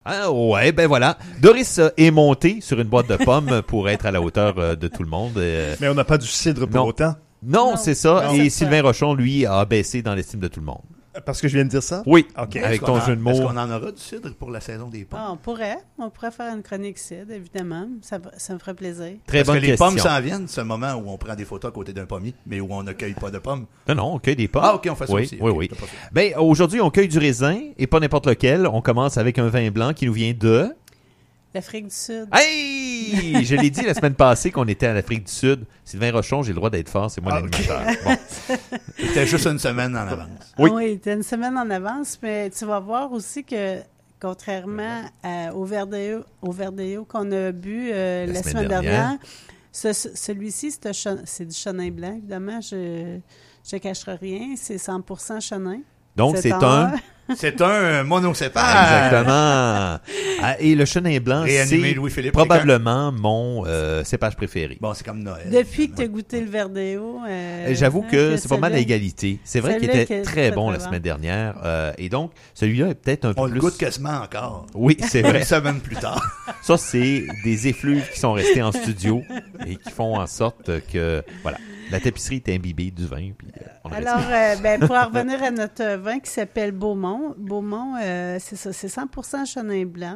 Ah ouais, ben voilà. Doris est monté sur une boîte de pommes pour être à la hauteur de tout le monde. Mais on n'a pas du cidre pour autant. Non, c'est ça. Non, et c'est Sylvain ça. Rochon, lui, a baissé dans l'estime de tout le monde. Parce que je viens de dire ça? Oui, OK. avec ton jeu de mots. Est-ce qu'on en aura du cidre pour la saison des pommes? Ah, on pourrait faire une chronique cidre, évidemment. Ça me ferait plaisir. Très Parce bonne que les question. pommes s'en viennent, ce moment où on prend des photos à côté d'un pommier, mais où on ne cueille pas de pommes. Non, on cueille des pommes. Ah, OK, on fait ça oui, aussi. Oui, OK, oui. t'as pas fait. Ben, aujourd'hui, on cueille du raisin, et pas n'importe lequel. On commence avec un vin blanc qui nous vient de... L'Afrique du Sud. Hey! Je l'ai dit la semaine passée qu'on était à l'Afrique du Sud. Sylvain Rochon, j'ai le droit d'être fort, c'est moi l'animateur. Bon. C'était juste une semaine en avance. Oui. Ah oui, t'as une semaine en avance, mais tu vas voir aussi que, contrairement au Verdeo qu'on a bu la semaine dernière, celui-ci, c'est du chenin blanc, évidemment. Je ne cacherai rien. C'est 100% chenin. Donc, c'est un... C'est un monocépage. Exactement. Et le chenin blanc, Réanimé c'est Louis-Philippe probablement mon cépage préféré. Bon, c'est comme Noël. Depuis que tu as goûté le Verdeo... J'avoue que c'est pas mal à celui-là- égalité. C'est vrai qu'il celui-là était qui est très très, bon très la bon. semaine dernière. Et donc, celui-là est peut-être un peu On plus... le goûte quasiment encore. Oui, c'est Une vrai. semaine plus tard. Ça, c'est des effluves qui sont restés en studio et qui font en sorte que, voilà, la tapisserie est imbibée du vin. Puis, on le Alors, respire. pour en revenir à notre vin qui s'appelle Beaumont, c'est ça, c'est 100% chenin blanc.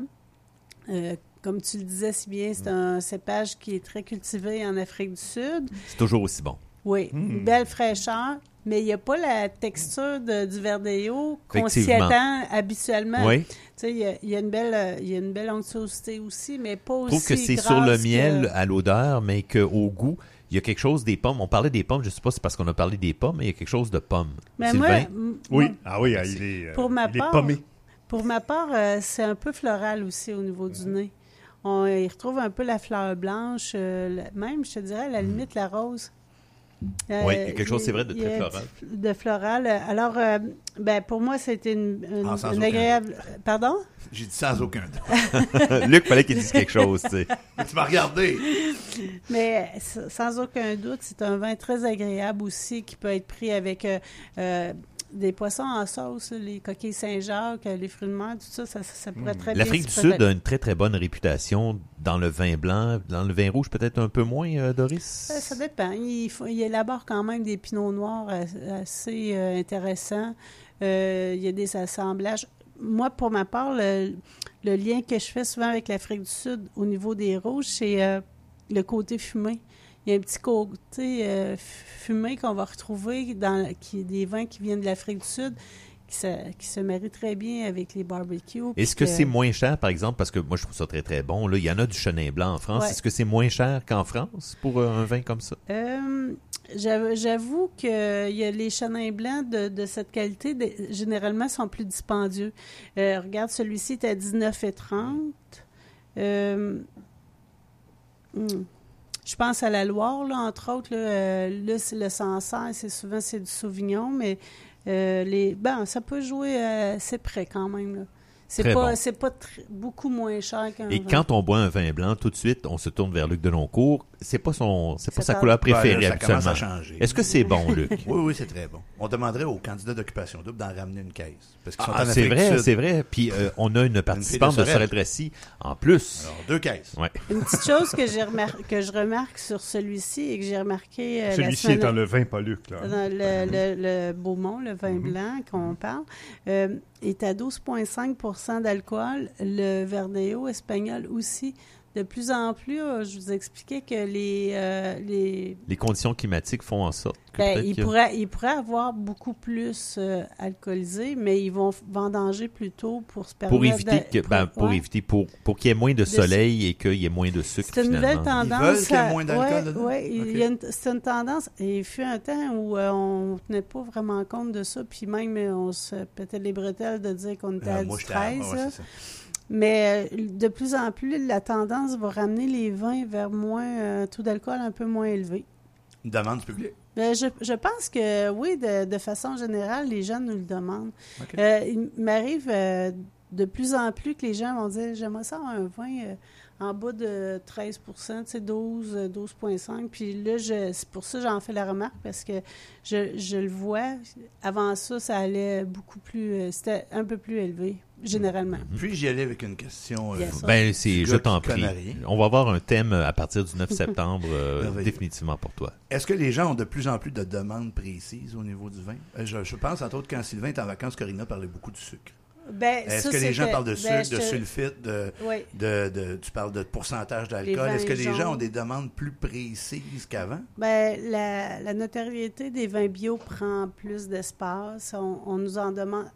Comme tu le disais si bien, c'est un cépage qui est très cultivé en Afrique du Sud. C'est toujours aussi bon. Oui, une belle fraîcheur, mais il n'y a pas la texture du Verdeo qu'on s'y Effectivement. attend habituellement. Oui. Tu sais, il y a une belle onctuosité aussi, mais pas Je aussi trouve que c'est grasse sur le que- miel à l'odeur, mais qu'au goût, il y a quelque chose des pommes. On parlait des pommes, je ne sais pas si c'est parce qu'on a parlé des pommes, mais il y a quelque chose de pommes. Mais Sylvain? Oui. moi, Ah oui, il est, Pour ma il est part, pommé. Pour ma part, c'est un peu floral aussi au niveau du nez. On y retrouve un peu la fleur blanche, même, je te dirais, à la limite, la rose. Oui, il y a quelque chose, c'est vrai, de il y très a floral. De floral. Alors, pour moi, c'était une sans une aucun agréable... Pardon? J'ai dit sans aucun doute. Luc, fallait qu'il dise quelque chose, tu sais. Tu m'as regardé. Mais sans aucun doute, c'est un vin très agréable aussi qui peut être pris avec des poissons en sauce, les coquilles Saint-Jacques, les fruits de mer, tout ça, ça pourrait très bien L'Afrique se du Sud préparer. a une très, très bonne réputation dans le vin blanc. Dans le vin rouge, peut-être un peu moins, Doris? Ça dépend. Il élabore quand même des pinots noirs assez intéressants. Il y a des assemblages. Moi, pour ma part, le lien que je fais souvent avec l'Afrique du Sud au niveau des rouges, c'est le côté fumé. Il y a un petit côté fumé qu'on va retrouver des vins qui viennent de l'Afrique du Sud qui se marient très bien avec les barbecues. Est-ce que c'est moins cher, par exemple, parce que moi, je trouve ça très, très bon. Là, il y en a du chenin blanc en France. Ouais. Est-ce que c'est moins cher qu'en France pour un vin comme ça? J'avoue que y a les chenins blancs de cette qualité, généralement, sont plus dispendieux. Regarde, celui-ci est à 19,30 Je pense à la Loire, là, entre autres. Là, c'est le Sancerre, c'est du Sauvignon, mais ça peut jouer assez près quand même, là. C'est Très pas, bon. c'est pas beaucoup moins cher qu'un Et vin. quand on boit un vin blanc, tout de suite, on se tourne vers Luc Deloncourt. C'est pas sa couleur Ben, préférée là, ça commence habituellement. à changer. Est-ce que c'est bon, Luc? Oui, c'est très bon. On demanderait aux candidats d'occupation double d'en ramener une caisse. Parce qu'ils sont en C'est Afrique vrai, du Sud. c'est vrai. Puis on a une participante de Sorel. Sorel-Tracy en plus. Alors, 2 caisses. Ouais. Une petite chose que je remarque sur celui-ci et que j'ai remarqué la Celui-ci semaine est dans le vin Paluc. Là. dans le Beaumont, le vin blanc qu'on parle, est à 12,5 d'alcool. Le Verdeo espagnol aussi. De plus en plus, je vous expliquais que Les conditions climatiques font en sorte que ben, peut-être ils pourraient avoir beaucoup plus alcoolisé, mais ils vont vendanger plus tôt pour se permettre... éviter pour qu'il y ait moins de soleil et qu'il y ait moins de sucre. C'est une nouvelle finalement. tendance. Ils veulent qu'il y ait moins d'alcool dedans? Oui, Ok. c'est une tendance. Et il fut un temps où on ne tenait pas vraiment compte de ça, puis même on se pétait les bretelles de dire qu'on était à Moi, du j'étais 13. ouais, là. c'est ça. Mais de plus en plus, la tendance va ramener les vins vers taux d'alcool un peu moins élevé. Une demande du public. Je pense que oui, de façon générale, les gens nous le demandent. OK. Il m'arrive de plus en plus que les gens vont dire « J'aimerais ça avoir un vin en bas de 13 tu sais, 12,5 ». Puis là, c'est pour ça que j'en fais la remarque, parce que je le vois. Avant ça, ça allait beaucoup plus... c'était un peu plus élevé. généralement. Puis j'y allais avec une question. Yes. Je gars t'en qui connaît prie. rien. On va avoir un thème à partir du 9 septembre, Merveilleux. définitivement pour toi. Est-ce que les gens ont de plus en plus de demandes précises au niveau du vin? Je pense, entre autres, quand Sylvain est en vacances, Corinna parlait beaucoup du sucre. Est-ce que les gens parlent de sucre, de sulfite, tu parles de pourcentage d'alcool? Est-ce que les gens ont des demandes plus précises qu'avant? La notoriété des vins bio prend plus d'espace. On nous en demande...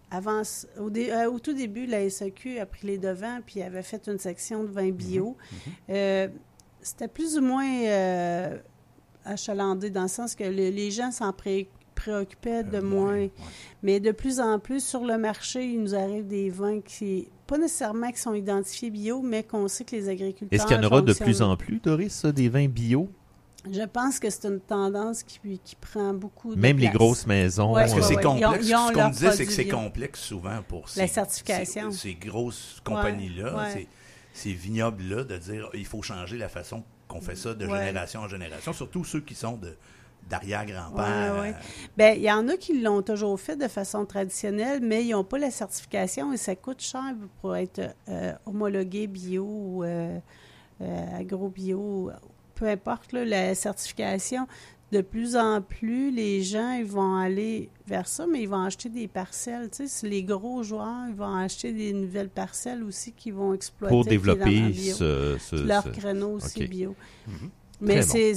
Au tout début, la SAQ a pris les devants puis avait fait une section de vins bio. C'était plus ou moins achalandé dans le sens que les gens s'en préoccupaient de moins. Mais de plus en plus, sur le marché, il nous arrive des vins pas nécessairement qui sont identifiés bio, mais qu'on sait que les agriculteurs... Est-ce qu'il y en aura de plus en plus, Doris, des vins bio? Je pense que c'est une tendance qui prend beaucoup de Même place. les grosses maisons. Parce que c'est complexe. Ils ont Ce qu'on leurs disait, c'est que c'est produits. complexe souvent pour La certification. ces grosses compagnies-là, Ouais. ces vignobles-là, de dire il faut changer la façon qu'on fait ça de génération en génération, surtout ceux qui sont d'arrière-grand-père. Il y en a qui l'ont toujours fait de façon traditionnelle, mais ils n'ont pas la certification et ça coûte cher pour être homologué bio ou agro-bio. Peu importe là, la certification, de plus en plus, les gens ils vont aller vers ça, mais ils vont acheter des parcelles. Tu sais, les gros joueurs, ils vont acheter des nouvelles parcelles aussi qu'ils vont exploiter. Pour développer leur créneau aussi bio. Mm-hmm. Mais bon.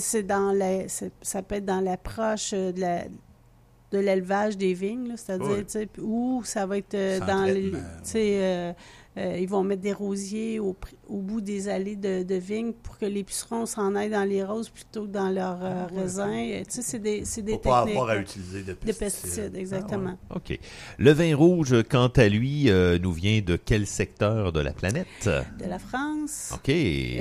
Ça peut être dans l'approche de l'élevage des vignes, là, c'est-à-dire, ou ça va être dans les... ils vont mettre des rosiers au bout des allées de vignes pour que les pucerons s'en aillent dans les roses plutôt que dans leurs raisins. C'est des techniques. Pour pas avoir à utiliser de pesticides. Exactement. OK. Le vin rouge, quant à lui, nous vient de quel secteur de la planète? De la France. OK.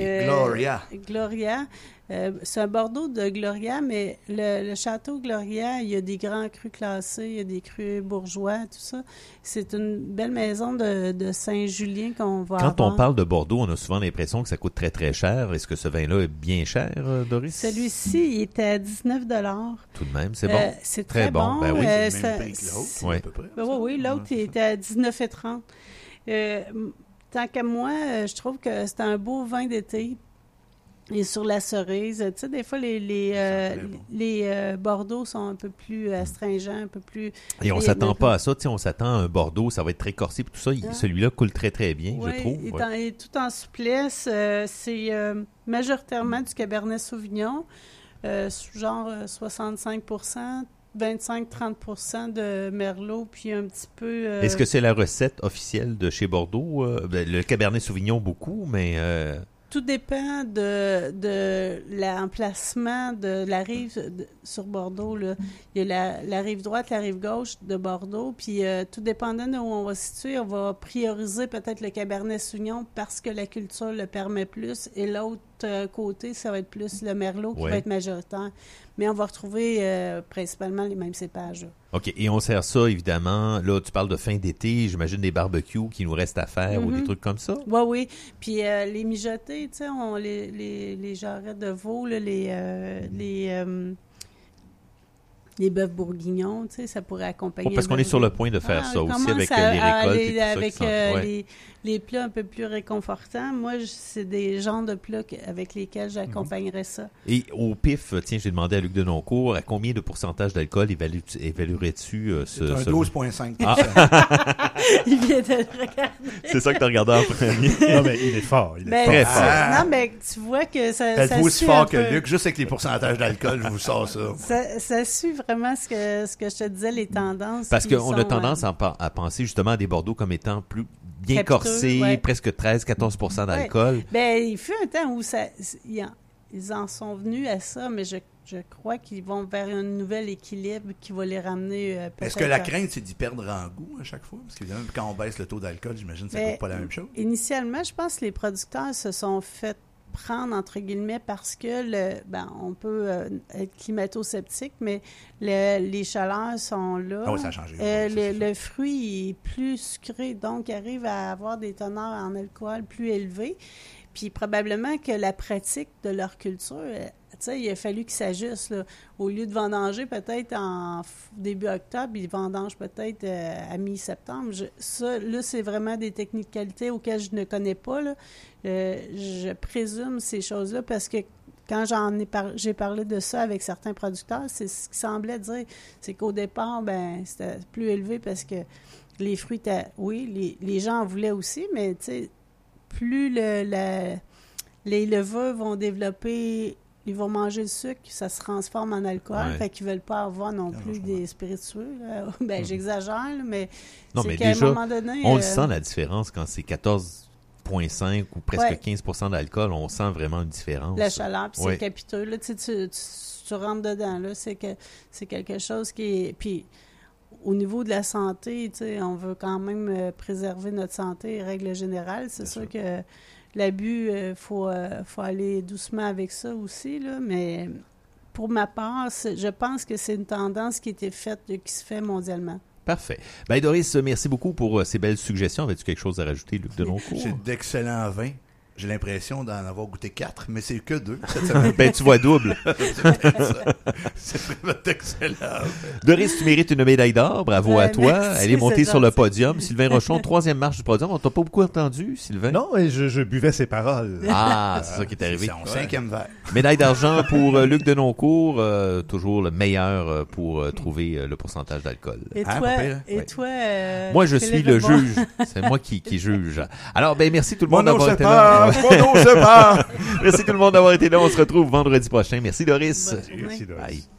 Gloria. C'est un Bordeaux de Gloria, mais le château Gloria, il y a des grands crus classés, il y a des crus bourgeois, tout ça. C'est une belle maison de Saint-Julien qu'on va avoir. Quand on parle de Bordeaux, on a souvent l'impression que ça coûte très, très cher. Est-ce que ce vin-là est bien cher, Doris? Celui-ci, il était à 19 $. Tout de même, c'est bon. C'est très bon. Ben oui. C'est le même prix que l'autre, Ouais. à peu près. Oui, l'autre, il était à 19,30 $. Tant qu'à moi, je trouve que c'est un beau vin d'été. Et sur la cerise, tu sais, des fois, les Bordeaux sont un peu plus astringents, un peu plus... Et on s'attend pas à ça. Tu sais, on s'attend à un Bordeaux, ça va être très corsé. Puis tout ça, celui-là coule très, très bien, je trouve. Et tout en souplesse. C'est majoritairement du Cabernet Sauvignon, genre 65%, 25-30% de Merlot, puis un petit peu... Est-ce que c'est la recette officielle de chez Bordeaux? Le Cabernet Sauvignon, beaucoup, mais... Tout dépend de l'emplacement de la rive sur Bordeaux. Là. Il y a la rive droite, la rive gauche de Bordeaux. Puis, tout dépendant de où on va se situer, on va prioriser peut-être le Cabernet Sauvignon parce que la culture le permet plus. Et l'autre côté, ça va être plus le Merlot qui va être majoritaire. Mais on va retrouver principalement les mêmes cépages. OK. Et on sert ça, évidemment. Là, tu parles de fin d'été. J'imagine des barbecues qui nous restent à faire ou des trucs comme ça. Oui. Puis les mijotés, tu sais, les jarrets de veau, là, les bœufs bourguignons, tu sais, ça pourrait accompagner... Parce qu'on est sur le point de faire ça aussi avec les récoltes et tout ça. Avec les plats un peu plus réconfortants. Moi, c'est des genres de plats avec lesquels j'accompagnerais ça. Et au pif, tiens, j'ai demandé à Luc Denoncourt, à combien de pourcentage d'alcool évaluerais-tu ce... C'est un 12,5 Il vient de le regarder. C'est ça que tu as regardé en premier. Non, mais il est fort. Il est très fort. fort. Non, mais tu vois que ça Êtes-vous aussi suit fort un que peu. Luc? Juste avec les pourcentages d'alcool, je vous sors ça. Ça suit vraiment ce que je te disais, les tendances. Parce qui qu'on a sont, tendance à penser justement à des Bordeaux comme étant plus bien Capiteux, corsés, presque 13-14% d'alcool. Il fut un temps où ils en sont venus à ça, mais je crois qu'ils vont vers un nouvel équilibre qui va les ramener peut-être... Est-ce que la crainte, c'est d'y perdre en goût à chaque fois? Parce qu'évidemment, quand on baisse le taux d'alcool, j'imagine que ça ne coûte pas la même chose. Initialement, je pense que les producteurs se sont fait prendre, entre guillemets, parce que on peut être climato-sceptique, mais les chaleurs sont là. Ah oui, ça a changé. Le fruit est plus sucré, donc arrive à avoir des teneurs en alcool plus élevés. Puis probablement que la pratique de leur culture, sais, il a fallu qu'ils s'ajustent. Là. Au lieu de vendanger peut-être en début octobre, ils vendangent peut-être à mi-septembre. Ça, là, c'est vraiment des techniques de qualité auxquelles je ne connais pas. Là. Je présume ces choses-là parce que quand j'ai parlé de ça avec certains producteurs, c'est ce qui semblait dire. C'est qu'au départ, c'était plus élevé parce que les fruits étaient... Oui, les gens en voulaient aussi, mais tu sais, plus les levures vont développer... Ils vont manger le sucre, ça se transforme en alcool. Fait qu'ils ne veulent pas avoir non plus des spiritueux. J'exagère, mais c'est qu'à un moment donné... On le sent, la différence, quand c'est 14,5 ou presque 15% d'alcool. On sent vraiment une différence. La chaleur, puis c'est capiteux. Là, tu rentres dedans. Là, c'est quelque chose qui est... Puis, au niveau de la santé, on veut quand même préserver notre santé, règle générale. C'est sûr que... L'abus, faut aller doucement avec ça aussi, là, mais pour ma part, je pense que c'est une tendance qui se fait mondialement. Parfait. Doris, merci beaucoup pour ces belles suggestions. Avais-tu quelque chose à rajouter, Luc Denoncourt? C'est d'excellents vins. J'ai l'impression d'en avoir goûté 4, mais c'est que 2 cette semaine. Tu vois double. C'est vraiment excellent. Doris, tu mérites une médaille d'or. Bravo à toi. Merci, elle est montée sur le podium. Sylvain Rochon, 3e marche du podium. On t'a pas beaucoup entendu, Sylvain? Non, je buvais ses paroles. Ah, c'est ça qui est arrivé. C'est son 5e verre. Médaille d'argent pour Luc Denoncourt. Toujours le meilleur pour trouver le pourcentage d'alcool. Et toi, moi, je suis le juge. C'est moi qui juge. Alors, merci tout le monde d'avoir été là. Merci tout le monde d'avoir été là. On se retrouve vendredi prochain. Merci, Doris. Merci, Doris. Bye.